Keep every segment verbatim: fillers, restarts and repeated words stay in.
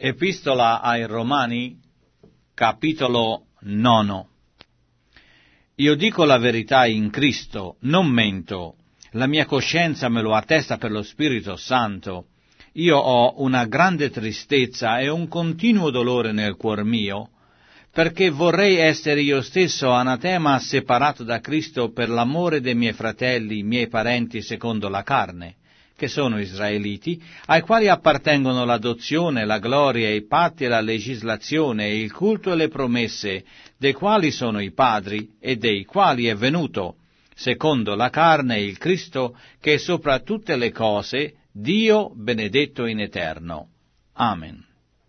Epistola ai Romani, capitolo nono. Io dico la verità in Cristo, non mento. La mia coscienza me lo attesta per lo Spirito Santo. Io ho una grande tristezza e un continuo dolore nel cuor mio, perché vorrei essere io stesso anatema separato da Cristo per l'amore dei miei fratelli, miei parenti secondo la carne, che sono israeliti, ai quali appartengono l'adozione, la gloria, i patti e la legislazione, e il culto e le promesse, dei quali sono i padri e dei quali è venuto, secondo la carne, il Cristo, che è sopra tutte le cose, Dio benedetto in eterno. Amen.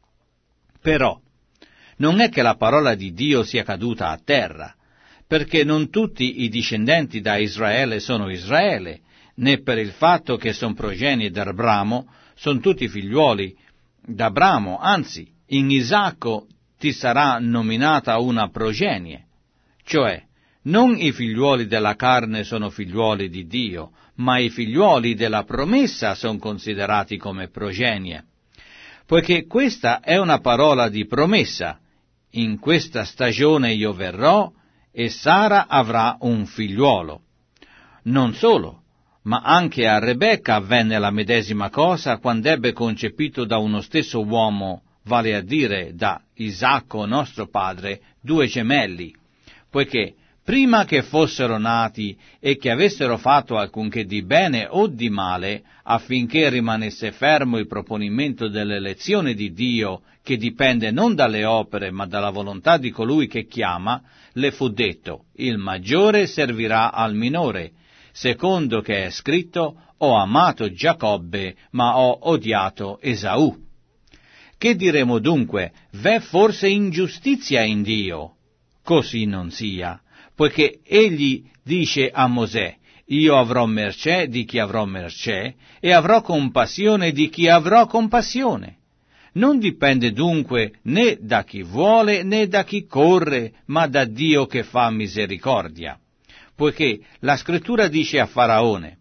Però non è che la parola di Dio sia caduta a terra, perché non tutti i discendenti da Israele sono Israele, né per il fatto che son progenie d'Abramo, son tutti figliuoli d'Abramo, anzi, in Isacco ti sarà nominata una progenie, cioè, non i figliuoli della carne sono figliuoli di Dio, ma i figliuoli della promessa sono considerati come progenie. Poiché questa è una parola di promessa, in questa stagione io verrò e Sara avrà un figliuolo. Non solo, ma anche a Rebecca avvenne la medesima cosa quando ebbe concepito da uno stesso uomo, vale a dire da Isacco nostro padre, due gemelli, poiché prima che fossero nati e che avessero fatto alcunché di bene o di male, affinché rimanesse fermo il proponimento dell'elezione di Dio, che dipende non dalle opere ma dalla volontà di colui che chiama, le fu detto, il maggiore servirà al minore, secondo che è scritto, ho amato Giacobbe, ma ho odiato Esaù. Che diremo dunque? V'è forse ingiustizia in Dio? Così non sia, poiché egli dice a Mosè, io avrò mercé di chi avrò mercé, e avrò compassione di chi avrò compassione. Non dipende dunque né da chi vuole né da chi corre, ma da Dio che fa misericordia. Poiché la Scrittura dice a Faraone,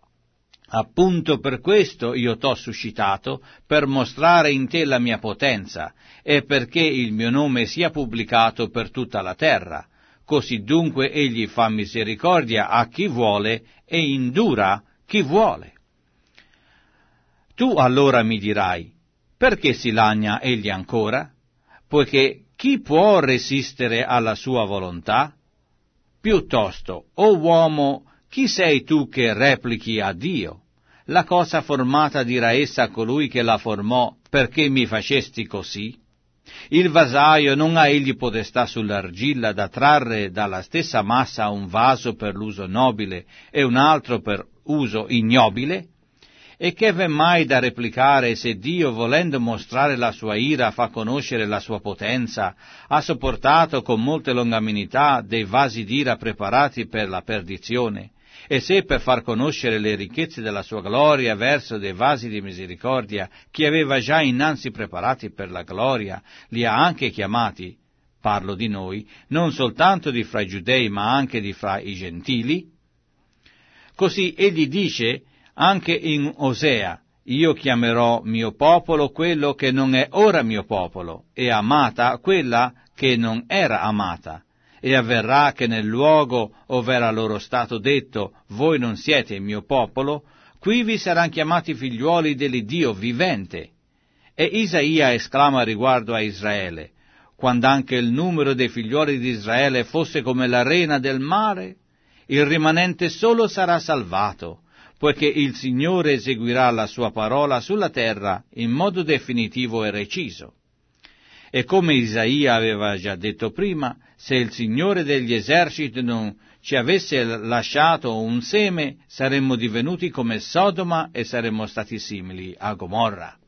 appunto per questo io t'ho suscitato, per mostrare in te la mia potenza, e perché il mio nome sia pubblicato per tutta la terra. Così dunque egli fa misericordia a chi vuole e indura chi vuole. Tu allora mi dirai, perché si lagna egli ancora? Poiché chi può resistere alla sua volontà? Piuttosto, o uomo, chi sei tu che replichi a Dio? La cosa formata dirà essa a colui che la formò, perché mi facesti così? Il vasaio non ha egli potestà sull'argilla da trarre dalla stessa massa un vaso per l'uso nobile e un altro per uso ignobile? E che v'è mai da replicare se Dio, volendo mostrare la sua ira, fa conoscere la sua potenza, ha sopportato con molte longaminità dei vasi d'ira preparati per la perdizione, e se per far conoscere le ricchezze della sua gloria verso dei vasi di misericordia, che aveva già innanzi preparati per la gloria, li ha anche chiamati, parlo di noi, non soltanto di fra i giudei, ma anche di fra i gentili? Così egli dice anche in Osea, io chiamerò mio popolo quello che non è ora mio popolo, e amata quella che non era amata. E avverrà che nel luogo ov'era loro stato detto, voi non siete il mio popolo, qui vi saranno chiamati figliuoli dell'Iddio vivente. E Isaia esclama riguardo a Israele, quando anche il numero dei figliuoli di Israele fosse come l'arena del mare, il rimanente solo sarà salvato, poiché il Signore eseguirà la sua parola sulla terra in modo definitivo e reciso. E come Isaia aveva già detto prima, se il Signore degli eserciti non ci avesse lasciato un seme, saremmo divenuti come Sodoma e saremmo stati simili a Gomorra.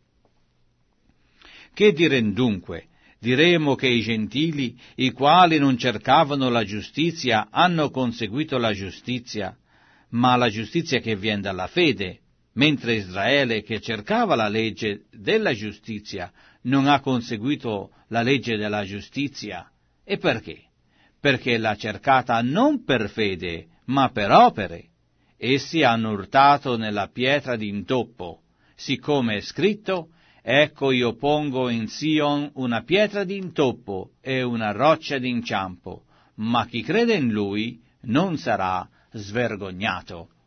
Che direm dunque? Diremo che i gentili, i quali non cercavano la giustizia, hanno conseguito la giustizia, ma la giustizia che viene dalla fede, mentre Israele, che cercava la legge della giustizia, non ha conseguito la legge della giustizia. E perché? Perché l'ha cercata non per fede, ma per opere. Essi hanno urtato nella pietra d'intoppo, siccome è scritto, Ecco io pongo in Sion una pietra d'intoppo e una roccia d'inciampo, ma chi crede in Lui non sarà svergognato.